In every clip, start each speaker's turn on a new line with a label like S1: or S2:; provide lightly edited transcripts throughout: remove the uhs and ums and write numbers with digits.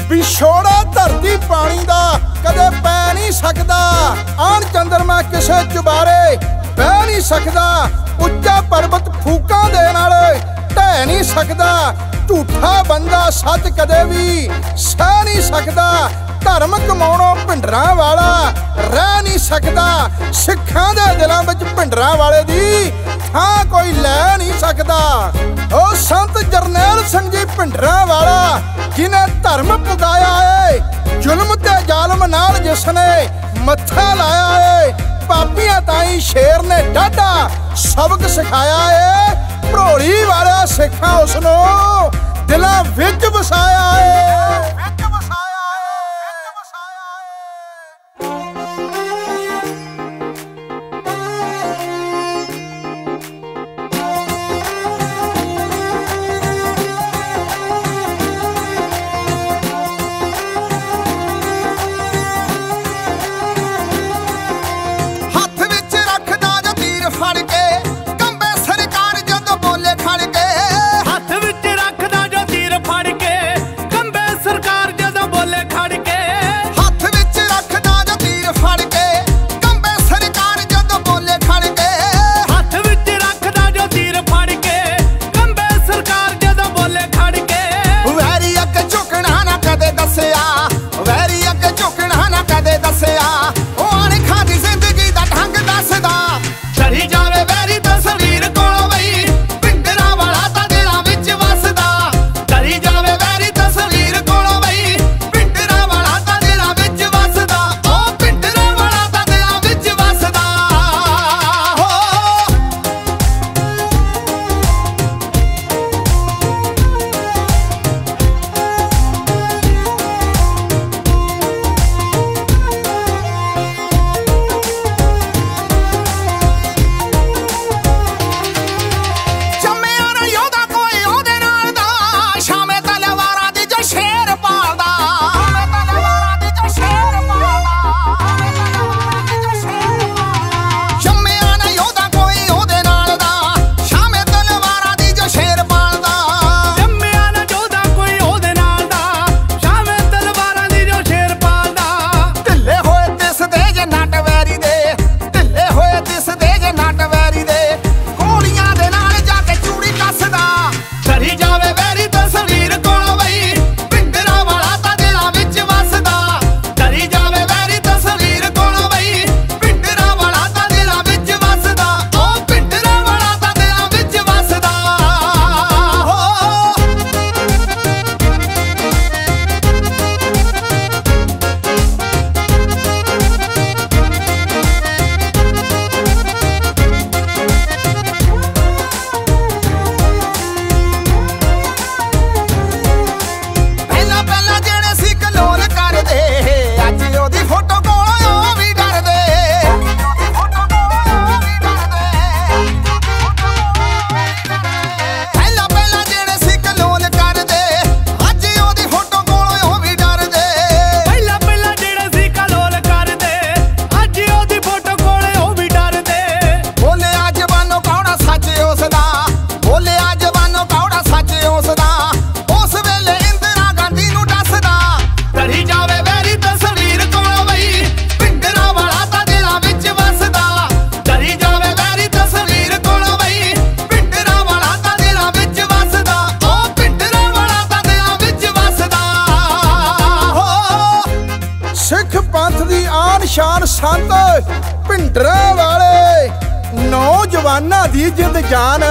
S1: ਵਿਛੋੜਾ ਧਰਤੀ ਪਾਣੀ ਦਾ ਕਦੇ ਪੈ ਨਹੀਂ ਸਕਦਾ। ਆਣ ਚੰਦਰਮਾ ਕਿਸੇ ਚੁਬਾਰੇ ਬਹਿ ਨਹੀਂ ਸਕਦਾ। ਉੱਚਾ ਪਰਬਤ ਫੂਕਾਂ ਦੇਣ ਵਾਲੇ ਢਹਿ ਨਹੀਂ ਸਕਦਾ। ਝੂਠਾ ਬੰਦਾ ਸੱਚ ਕਦੇ ਵੀ ਸਹਿ ਨਹੀਂ ਸਕਦਾ। ਧਰਮ ਕਮਾਉਣੋਂ ਭਿੰਡਰਾਂ ਵਾਲਾ ਰਹਿ ਨਹੀਂ ਸਕਦਾ। ਸਿੱਖਾਂ ਦੇ ਦਿਲਾਂ ਵਿੱਚ ਭਿੰਡਰਾਂ ਵਾਲੇ ਦੀ ਥਾਂ ਕੋਈ ਲੈ ਨਹੀਂ ਸਕਦਾ। ਉਹ ਸੰਤ ਜਰਨੈਲ ਸਿੰਘ ਜੀ ਭਿੰਡਰਾਂ ਵਾਲਾ ਜਿਹਨੇ ਧਰਮ ਪੁਗਾਇਆ ਏ, ਜ਼ੁਲਮ ਤੇ ਜ਼ਾਲਮ ਨਾਲ ਜਿਸਨੇ ਮੱਥਾ ਲਾਇਆ ਏ। ਪਾਪੀਆਂ ਤਾਈਂ ਸ਼ੇਰ ਨੇ ਡਾਢਾ ਸਬਕ ਸਿਖਾਇਆ ਏ। ਭਰੋਲੀ ਵਾਲਾ ਸਿੱਖਾਂ ਉਸ ਨੂੰ ਦਿਲਾਂ ਵਿੱਚ ਵਸਾਇਆ ਏ। ਸ਼ਾਨ ਸੰਤ ਭਿੰਡਰਾਂ ਵਾਲੇ, ਨੌਜਵਾਨਾਂ ਦੀ ਜਿੰਦ ਜਾਨ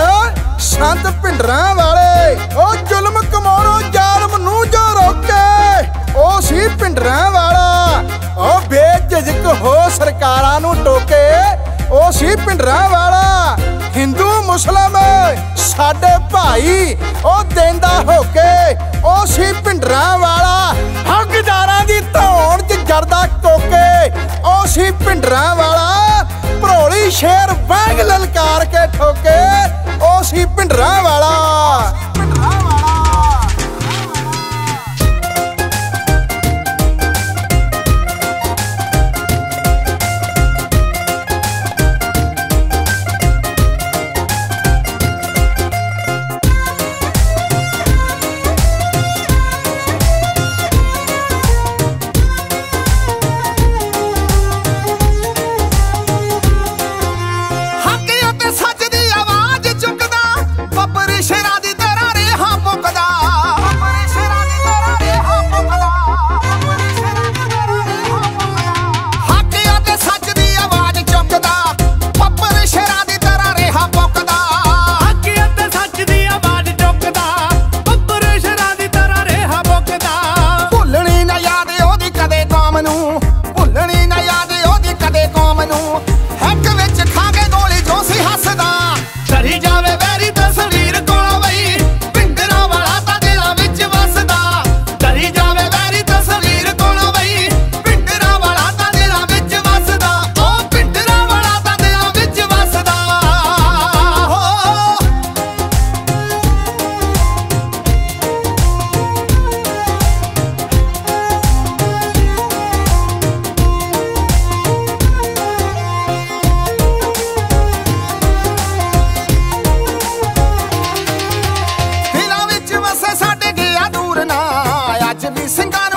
S1: ਸੰਤ ਭਿੰਡਰਾਂ ਵਾਲੇ। ਉਹ ਜ਼ੁਲਮ ਕਮਾਉਣੋਂ ਜ਼ਾਲਮ ਨੂੰ ਜੋ ਰੋਕੇ, ਉਹ ਸੀ ਭਿੰਡਰਾਂ ਵਾਲਾ। ਉਹ ਬੇਝਿਜਕ ਹੋ ਸਰਕਾਰਾਂ ਨੂੰ ਟੋਕੇ, ਉਹ ਸੀ ਭਿੰਡਰਾਂ ਵਾਲਾ। ਹਿੰਦੂ ਮੁਸਲਮ ਸਾਡੇ ਭਾਈ ਉਹ ਦੇਂਦਾ ਹੋਕੇ, ਉਹ ਸੀ ਭਿੰਡਰਾਂ ਵਾਲਾ। ਹੱਕਦਾਰਾਂ ਦੀ ਧੌਣ 'ਚ ਜਰਦਾ ਕੋਕੇ, ਉਹ ਸੀ ਭਿੰਡਰਾਂ ਵਾਲਾ। ਭਰੋਲੀ ਸ਼ੇਰ ਵਾਂਗ ਲਲਕਾਰ ਕੇ ਠੋਕੇ, ਉਹ ਸੀ ਭਿੰਡਰਾਂ ਵਾਲਾ। ਨੀ ਸਿੰਗਾਰ